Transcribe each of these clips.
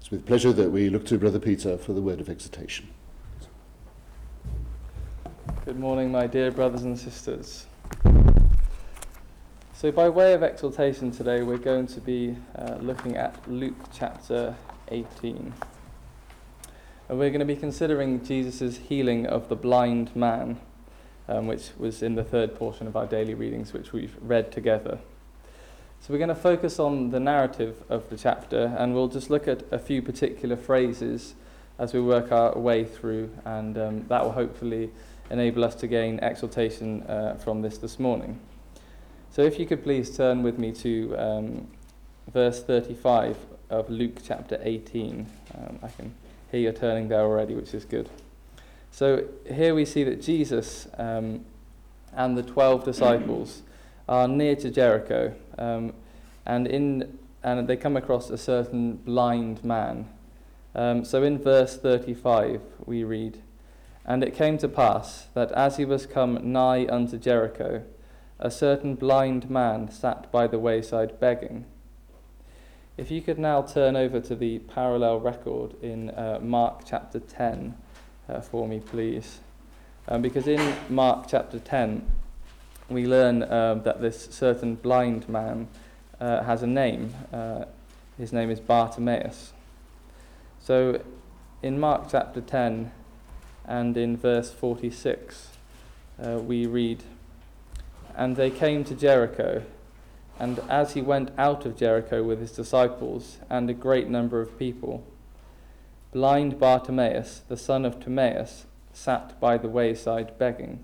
It's with pleasure that we look to Brother Peter for the word of exhortation. Good morning, my dear brothers and sisters. So by way of exhortation today, we're going to be looking at Luke chapter 18. And we're going to be considering Jesus' healing of the blind man, which was in the third portion of our daily readings, which we've read together. So we're going to focus on the narrative of the chapter, and we'll just look at a few particular phrases as we work our way through, and that will hopefully enable us to gain exhortation from this morning. So if you could please turn with me to verse 35 of Luke chapter 18. I can hear you turning there already, which is good. So here we see that Jesus and the 12 disciples are near to Jericho, and they come across a certain blind man. So in verse 35 we read, "And it came to pass that as he was come nigh unto Jericho, a certain blind man sat by the wayside begging." If you could now turn over to the parallel record in Mark chapter 10 for me, please. Because in Mark chapter 10, we learn that this certain blind man has a name. His name is Bartimaeus. So in Mark chapter 10 and in verse 46, we read, "And they came to Jericho, and as he went out of Jericho with his disciples and a great number of people, blind Bartimaeus, the son of Timaeus, sat by the wayside begging."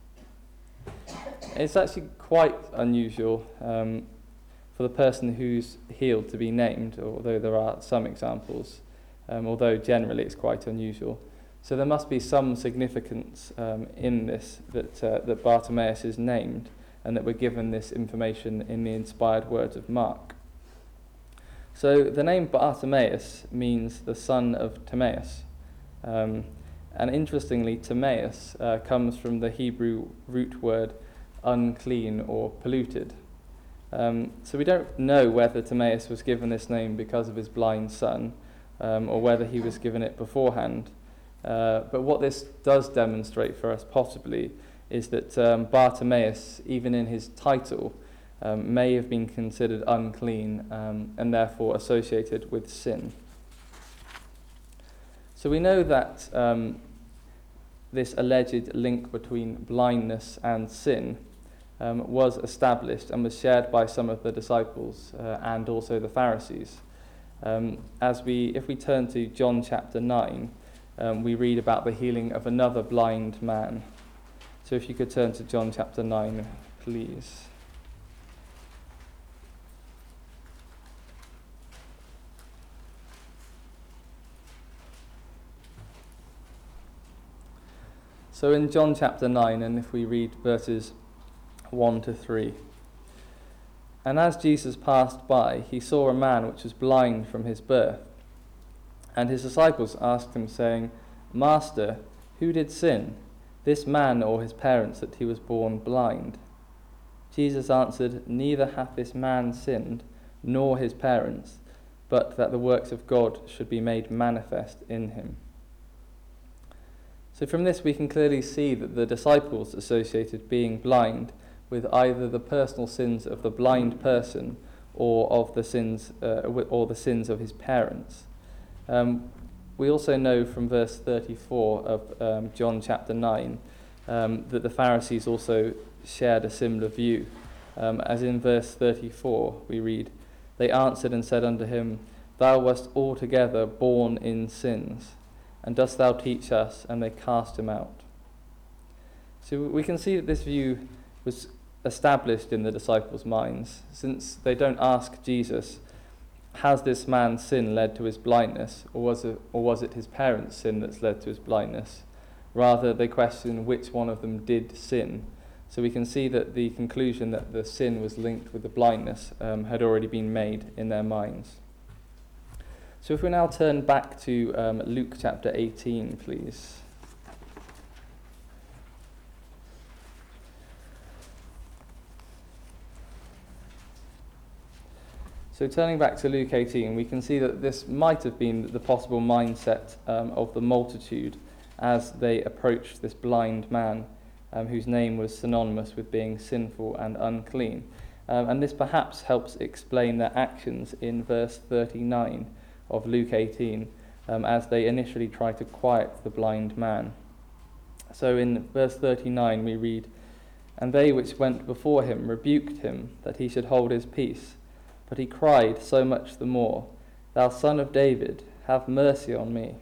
It's actually quite unusual for the person who's healed to be named, although there are some examples, although generally it's quite unusual. So there must be some significance in this, that Bartimaeus is named, and that we're given this information in the inspired words of Mark. So the name Bartimaeus means the son of Timaeus. And interestingly, Timaeus comes from the Hebrew root word unclean or polluted. So we don't know whether Timaeus was given this name because of his blind son, or whether he was given it beforehand. But what this does demonstrate for us possibly is that Bartimaeus, even in his title, may have been considered unclean and therefore associated with sin. So we know that this alleged link between blindness and sin was established and was shared by some of the disciples and also the Pharisees. If we turn to John chapter 9, we read about the healing of another blind man. So if you could turn to John chapter 9, please. So in John chapter 9, and if we read verses 1 to 3. "And as Jesus passed by, he saw a man which was blind from his birth. And his disciples asked him, saying, Master, who did sin, this man or his parents, that he was born blind? Jesus answered, Neither hath this man sinned, nor his parents, but that the works of God should be made manifest in him." So from this we can clearly see that the disciples associated being blind with either the personal sins of the blind person or of the sins of his parents. We also know from verse 34 of John chapter 9 that the Pharisees also shared a similar view. As in verse 34 we read, "They answered and said unto him, Thou wast altogether born in sins, and dost thou teach us? And they cast him out." So we can see that this view was established in the disciples' minds, since they don't ask Jesus, has this man's sin led to his blindness, or was it his parents' sin that's led to his blindness? Rather, they question which one of them did sin. So we can see that the conclusion that the sin was linked with the blindness had already been made in their minds. So if we now turn back to Luke chapter 18, please. So So turning back to Luke 18, we can see that this might have been the possible mindset of the multitude as they approached this blind man whose name was synonymous with being sinful and unclean. And this perhaps helps explain their actions in verse 39 of Luke 18 as they initially try to quiet the blind man. So in verse 39 we read, "And they which went before him rebuked him, that he should hold his peace. But he cried so much the more, Thou Son of David, have mercy on me."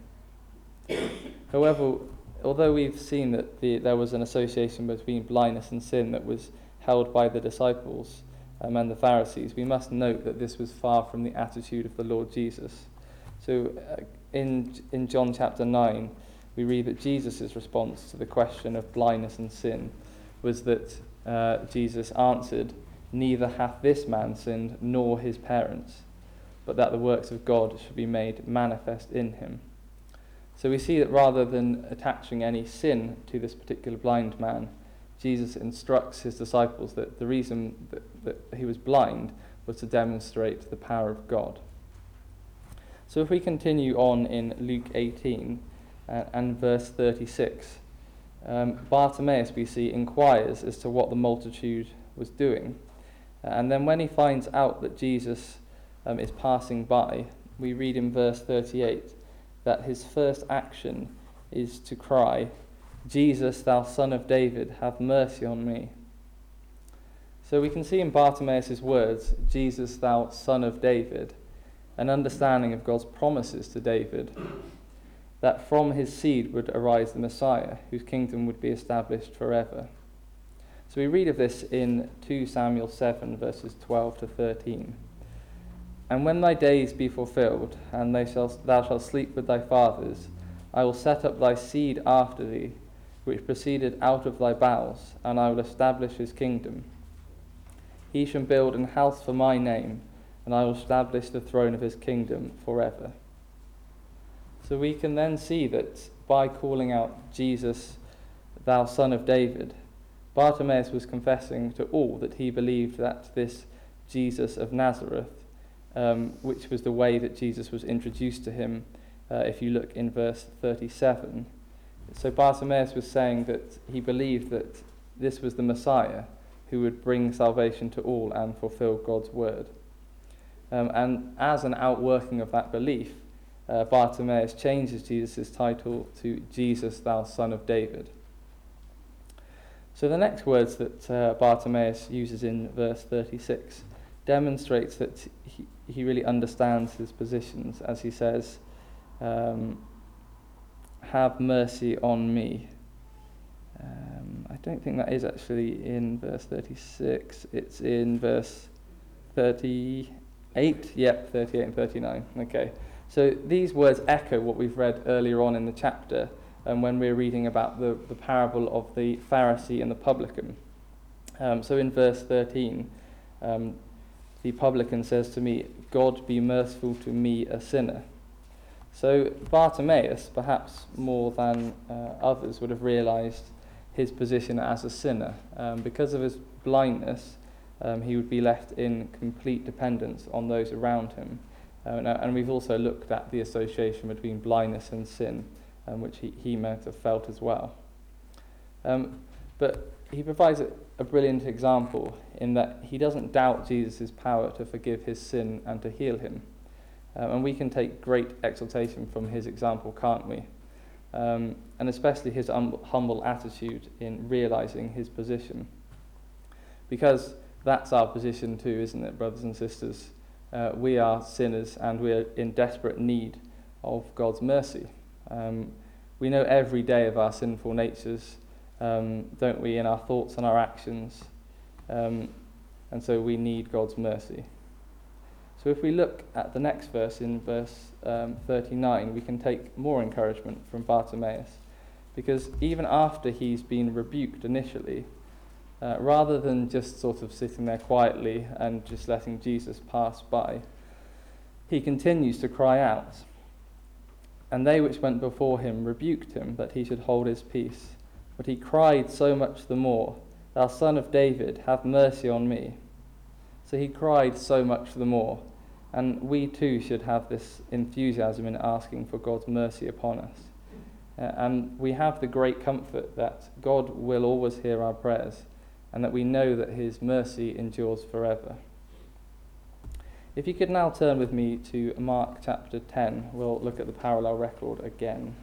However, although we've seen that there was an association between blindness and sin that was held by the disciples and the Pharisees, we must note that this was far from the attitude of the Lord Jesus. So in John chapter 9, we read that Jesus' response to the question of blindness and sin was that Jesus answered, "Neither hath this man sinned nor his parents, but that the works of God should be made manifest in him." So we see that rather than attaching any sin to this particular blind man, Jesus instructs his disciples that the reason that he was blind was to demonstrate the power of God. So if we continue on in Luke 18 and verse 36, Bartimaeus, we see, inquires as to what the multitude was doing. And then when he finds out that Jesus is passing by, we read in verse 38 that his first action is to cry, "Jesus, thou Son of David, have mercy on me." So we can see in Bartimaeus' words, "Jesus, thou Son of David," an understanding of God's promises to David, that from his seed would arise the Messiah, whose kingdom would be established forever. So we read of this in 2 Samuel 7, verses 12 to 13. "And when thy days be fulfilled, and thou shalt sleep with thy fathers, I will set up thy seed after thee, which proceeded out of thy bowels, and I will establish his kingdom. He shall build an house for my name, and I will establish the throne of his kingdom forever." So we can then see that by calling out, "Jesus, thou Son of David," Bartimaeus was confessing to all that he believed that this Jesus of Nazareth, which was the way that Jesus was introduced to him, if you look in verse 37. So Bartimaeus was saying that he believed that this was the Messiah who would bring salvation to all and fulfill God's word. And as an outworking of that belief, Bartimaeus changes Jesus' title to "Jesus, thou Son of David." So the next words that Bartimaeus uses in verse 36 demonstrates that he really understands his positions, as he says, "Have mercy on me." I don't think that is actually in verse 36. It's in verse 38. Yep, 38 and 39. Okay. So these words echo what we've read earlier on in the chapter, when we're reading about the parable of the Pharisee and the publican. So in verse 13, the publican says to me, "God be merciful to me, a sinner." So Bartimaeus, perhaps more than others, would have realized his position as a sinner. Because of his blindness, he would be left in complete dependence on those around him. And we've also looked at the association between blindness and sin, which he might have felt as well. But he provides a brilliant example in that he doesn't doubt Jesus' power to forgive his sin and to heal him. And we can take great exaltation from his example, can't we? And especially his humble attitude in realizing his position. Because that's our position too, isn't it, brothers and sisters? We are sinners and we are in desperate need of God's mercy. We know every day of our sinful natures, don't we, in our thoughts and our actions. And so we need God's mercy. So if we look at the next verse, in verse 39, we can take more encouragement from Bartimaeus. Because even after he's been rebuked initially, rather than just sort of sitting there quietly and just letting Jesus pass by, he continues to cry out. "And they which went before him rebuked him, that he should hold his peace. But he cried so much the more, Thou Son of David, have mercy on me." So he cried so much the more. And we too should have this enthusiasm in asking for God's mercy upon us. And we have the great comfort that God will always hear our prayers, and that we know that his mercy endures forever. If you could now turn with me to Mark chapter 10, we'll look at the parallel record again.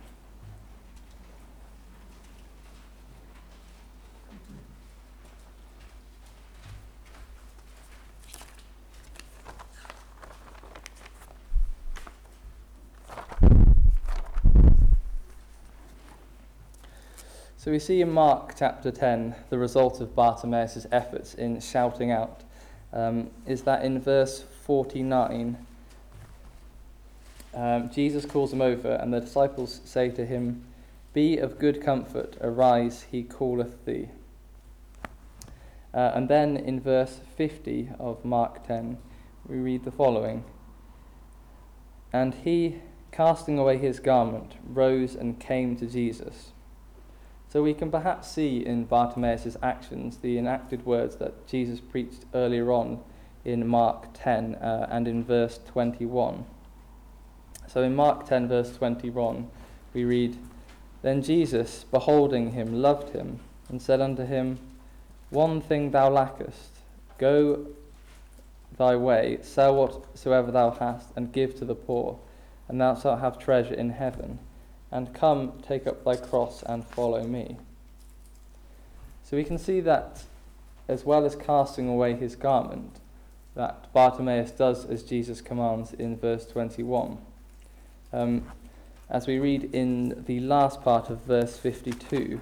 So we see in Mark chapter 10 the result of Bartimaeus' efforts in shouting out. Is that in verse 49, Jesus calls him over, and the disciples say to him, "Be of good comfort, arise, he calleth thee." And then in verse 50 of Mark 10, we read the following: "And he, casting away his garment, rose and came to Jesus." So we can perhaps see in Bartimaeus' actions the enacted words that Jesus preached earlier on in Mark 10 and in verse 21. So in Mark 10 verse 21 we read, "Then Jesus, beholding him, loved him, and said unto him, One thing thou lackest, go thy way, sell whatsoever thou hast, and give to the poor, and thou shalt have treasure in heaven. And come, take up thy cross, and follow me." So we can see that, as well as casting away his garment, that Bartimaeus does as Jesus commands in verse 21. As we read in the last part of verse 52,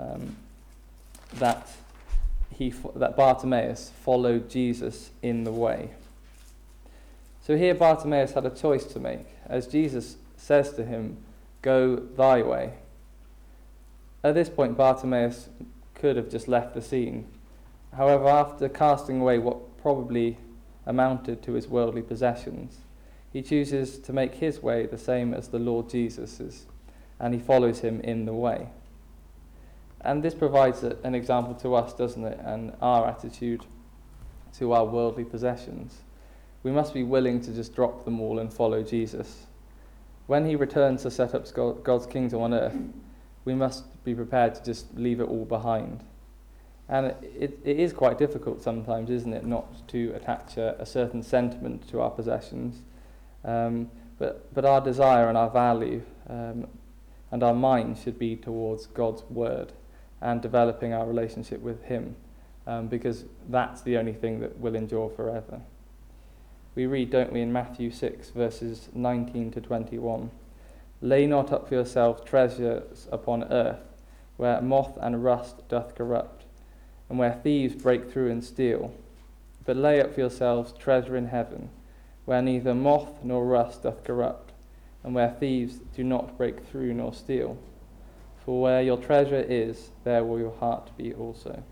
that Bartimaeus followed Jesus in the way. So here Bartimaeus had a choice to make, as Jesus says to him, "Go thy way." At this point, Bartimaeus could have just left the scene. However, after casting away what probably amounted to his worldly possessions, he chooses to make his way the same as the Lord Jesus's, and he follows him in the way. And this provides an example to us, doesn't it, and our attitude to our worldly possessions. We must be willing to just drop them all and follow Jesus. When he returns to set up God's kingdom on earth, we must be prepared to just leave it all behind. And it is quite difficult sometimes, isn't it, not to attach a certain sentiment to our possessions. But our desire and our value and our mind should be towards God's word and developing our relationship with him, because that's the only thing that will endure forever. We read, don't we, in Matthew 6, verses 19 to 21, "Lay not up for yourselves treasures upon earth, where moth and rust doth corrupt, and where thieves break through and steal. But lay up for yourselves treasure in heaven, where neither moth nor rust doth corrupt, and where thieves do not break through nor steal. For where your treasure is, there will your heart be also."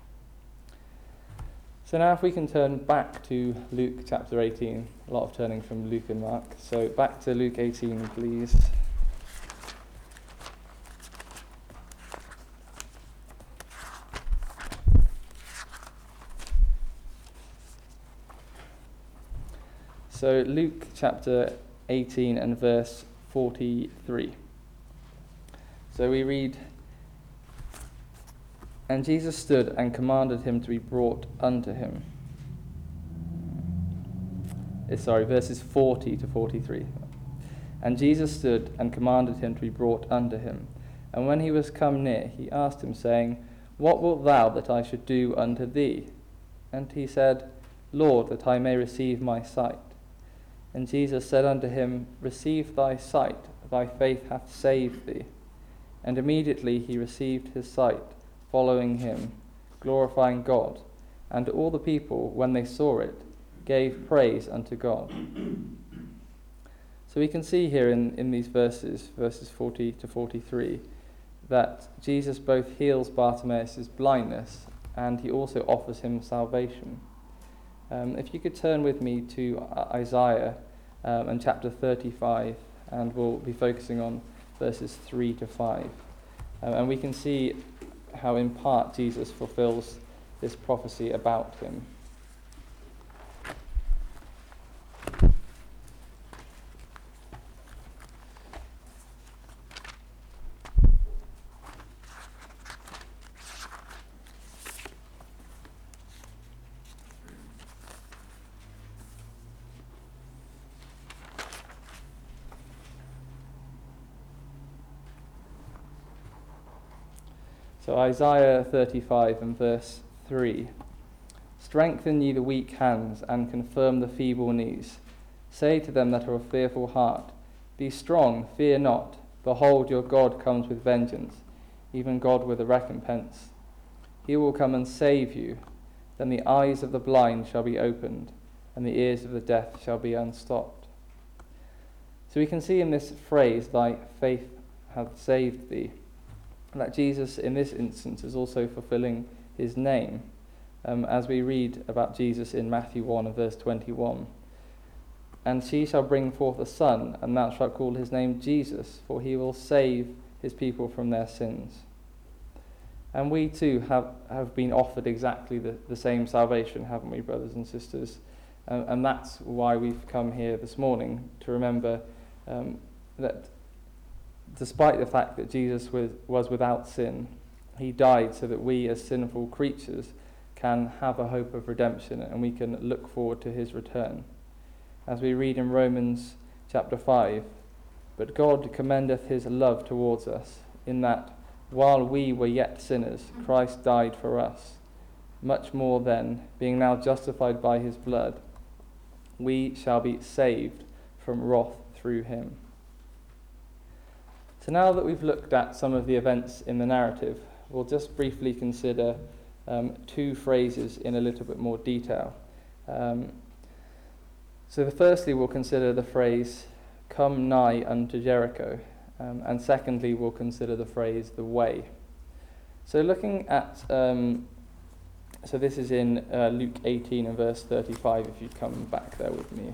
So now if we can turn back to Luke chapter 18, a lot of turning from Luke and Mark. So back to Luke 18, please. So Luke chapter 18 and verse 43. So we read, "And Jesus stood and commanded him to be brought unto him." Verses 40 to 43. "And Jesus stood and commanded him to be brought unto him. And when he was come near, he asked him, saying, What wilt thou that I should do unto thee? And he said, Lord, that I may receive my sight. And Jesus said unto him, Receive thy sight, thy faith hath saved thee. And immediately he received his sight, following him, glorifying God. And all the people, when they saw it, gave praise unto God." So we can see here in these verses 40 to 43, that Jesus both heals Bartimaeus' blindness and he also offers him salvation. If you could turn with me to Isaiah and chapter 35, and we'll be focusing on verses 3 to 5. And we can see how in part Jesus fulfills this prophecy about him. So Isaiah 35 and verse 3. Strengthen ye the weak hands, and confirm the feeble knees. Say to them that are of fearful heart, Be strong, fear not. Behold, your God comes with vengeance, even God with a recompense. He will come and save you. Then the eyes of the blind shall be opened, and the ears of the deaf shall be unstopped. So we can see in this phrase, Thy faith hath saved thee, that Jesus in this instance is also fulfilling his name, as we read about Jesus in Matthew 1 and verse 21. And she shall bring forth a son, and thou shalt call his name Jesus, for he will save his people from their sins. And we too have been offered exactly the same salvation, haven't we, brothers and sisters? And that's why we've come here this morning, to remember that despite the fact that Jesus was without sin, he died so that we as sinful creatures can have a hope of redemption, and we can look forward to his return. As we read in Romans chapter 5, But God commendeth his love towards us, in that, while we were yet sinners, Christ died for us. Much more then, being now justified by his blood, we shall be saved from wrath through him. So now that we've looked at some of the events in the narrative, we'll just briefly consider two phrases in a little bit more detail. So firstly, we'll consider the phrase, come nigh unto Jericho. And secondly, we'll consider the phrase, the way. So looking at, so this is in Luke 18 and verse 35, if you come back there with me.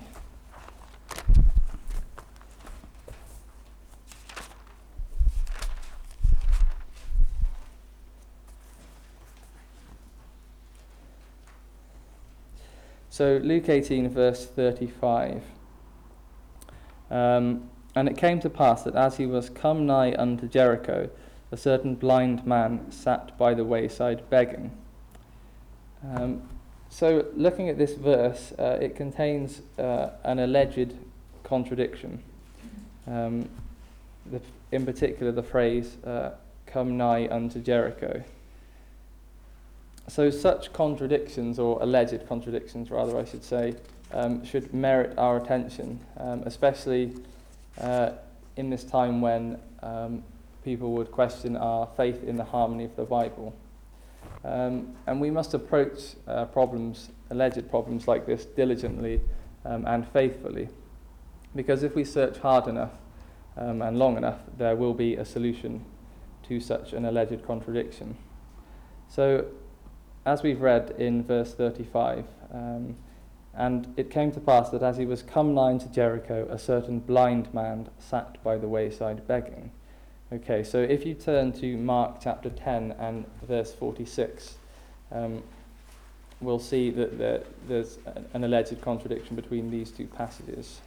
So Luke 18 verse 35. And it came to pass that as he was come nigh unto Jericho, a certain blind man sat by the wayside begging. So looking at this verse, it contains an alleged contradiction. In particular, the phrase, come nigh unto Jericho. So such contradictions, or alleged contradictions rather I should say, should merit our attention, especially in this time when people would question our faith in the harmony of the Bible. And we must approach alleged problems like this diligently and faithfully, because if we search hard enough and long enough, there will be a solution to such an alleged contradiction. So, as we've read in verse 35, and it came to pass that as he was come nigh unto Jericho, a certain blind man sat by the wayside begging. Okay, so if you turn to Mark chapter 10 and verse 46, we'll see that there's an alleged contradiction between these two passages.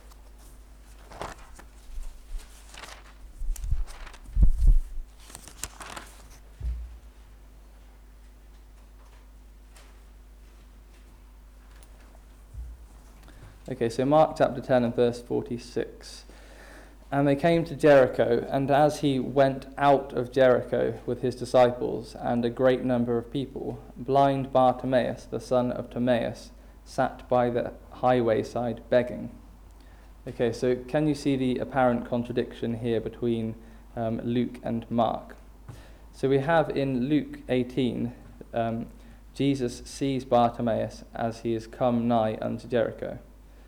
Okay, so Mark chapter 10 and verse 46. And they came to Jericho, and as he went out of Jericho with his disciples and a great number of people, blind Bartimaeus, the son of Timaeus, sat by the highway side begging. Okay, so can you see the apparent contradiction here between Luke and Mark? So we have in Luke 18, Jesus sees Bartimaeus as he is come nigh unto Jericho.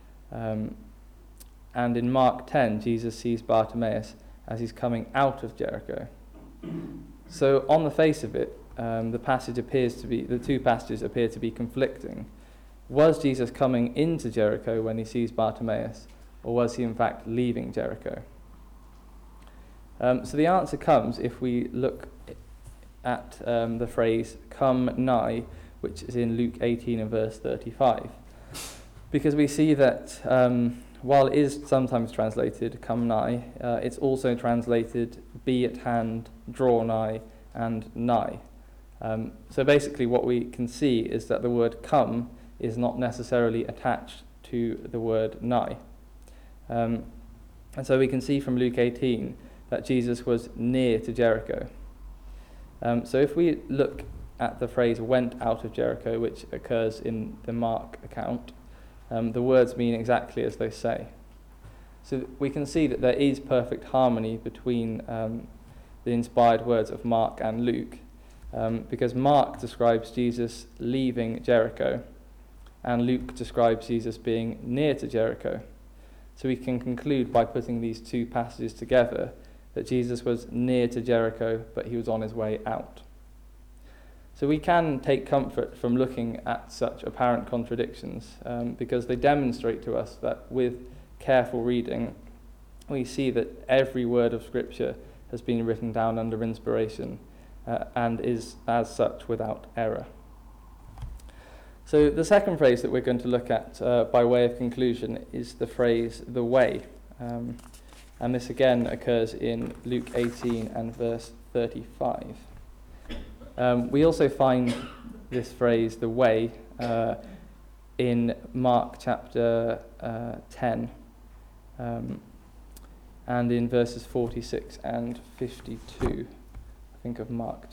And in Mark 10, Jesus sees Bartimaeus as he's coming out of Jericho. So on the face of it, the two passages appear to be conflicting. Was Jesus coming into Jericho when he sees Bartimaeus, or was he in fact leaving Jericho? So the answer comes if we look at the phrase come nigh, which is in Luke 18 and verse 35. Because we see that while it is sometimes translated come nigh, it's also translated be at hand, draw nigh, and nigh. So basically what we can see is that the word come is not necessarily attached to the word nigh. And so we can see from Luke 18 that Jesus was near to Jericho. So if we look at the phrase went out of Jericho, which occurs in the Mark account, the words mean exactly as they say. So we can see that there is perfect harmony between the inspired words of Mark and Luke, because Mark describes Jesus leaving Jericho, and Luke describes Jesus being near to Jericho. So we can conclude by putting these two passages together that Jesus was near to Jericho, but he was on his way out. So we can take comfort from looking at such apparent contradictions, because they demonstrate to us that with careful reading, we see that every word of Scripture has been written down under inspiration and is as such without error. So the second phrase that we're going to look at by way of conclusion is the phrase the way. And this again occurs in Luke 18 and verse 35. We also find this phrase the way in Mark chapter 10 and in verses 46 and 52. I think of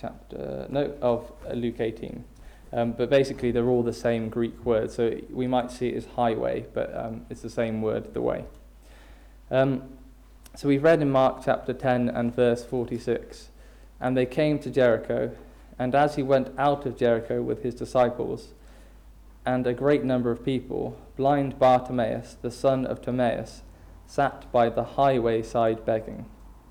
Luke 18. But basically they're all the same Greek word, so we might see it as highway, but it's the same word, the way. So we've read in Mark chapter 10 and verse 46, and they came to Jericho, and as he went out of Jericho with his disciples and a great number of people, blind Bartimaeus, the son of Timaeus, sat by the highway side begging.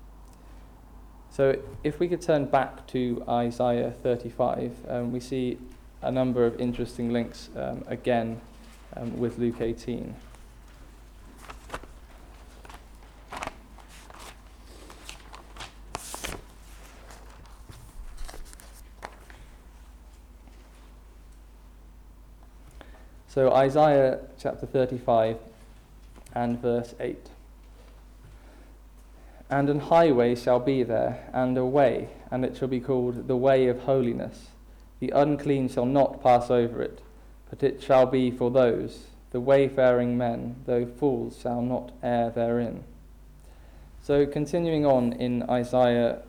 So if we could turn back to Isaiah 35, we see a number of interesting links again with Luke 18. So Isaiah chapter 35 and verse 8. And an highway shall be there, and a way, and it shall be called the way of holiness. The unclean shall not pass over it, but it shall be for those, the wayfaring men, though fools shall not err therein. So continuing on in Isaiah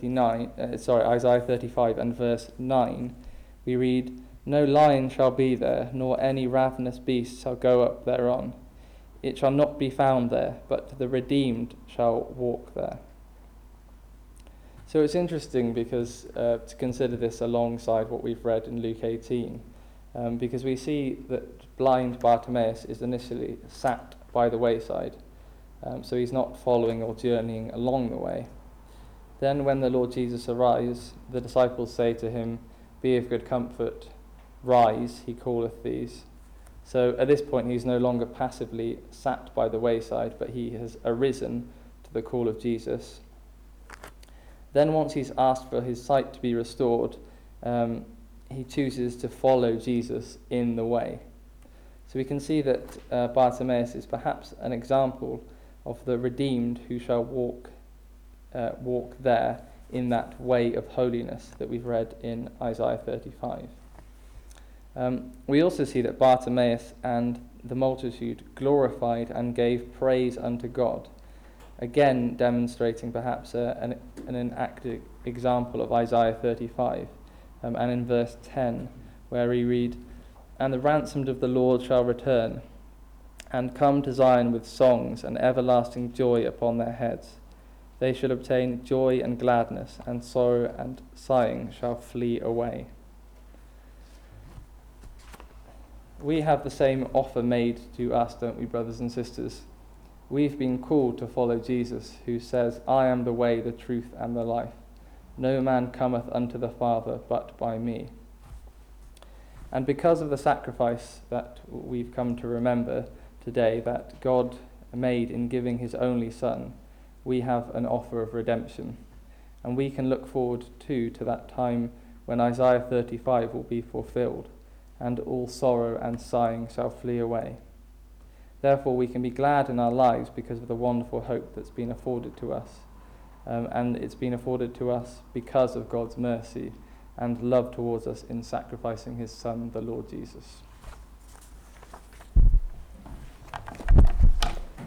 35 and verse 9, we read, No lion shall be there, nor any ravenous beast shall go up thereon. It shall not be found there, but the redeemed shall walk there. So it's interesting because to consider this alongside what we've read in Luke 18, because we see that blind Bartimaeus is initially sat by the wayside, so he's not following or journeying along the way. Then when the Lord Jesus arrives, the disciples say to him, Be of good comfort, rise, he calleth these. So at this point he's no longer passively sat by the wayside, but he has arisen to the call of Jesus. Then once he's asked for his sight to be restored, he chooses to follow Jesus in the way. So we can see that Bartimaeus is perhaps an example of the redeemed who shall walk there in that way of holiness that we've read in Isaiah 35. We also see that Bartimaeus and the multitude glorified and gave praise unto God, again demonstrating perhaps an enacted example of Isaiah 35, and in verse 10 where we read, And the ransomed of the Lord shall return, and come to Zion with songs and everlasting joy upon their heads. They shall obtain joy and gladness, and sorrow and sighing shall flee away. We have the same offer made to us, don't we, brothers and sisters? We've been called to follow Jesus, who says, I am the way, the truth, and the life. No man cometh unto the Father but by me. And because of the sacrifice that we've come to remember today, that God made in giving his only Son, we have an offer of redemption. And we can look forward to that time when Isaiah 35 will be fulfilled, and all sorrow and sighing shall flee away. Therefore we can be glad in our lives because of the wonderful hope that's been afforded to us. And it's been afforded to us because of God's mercy and love towards us in sacrificing his Son, the Lord Jesus.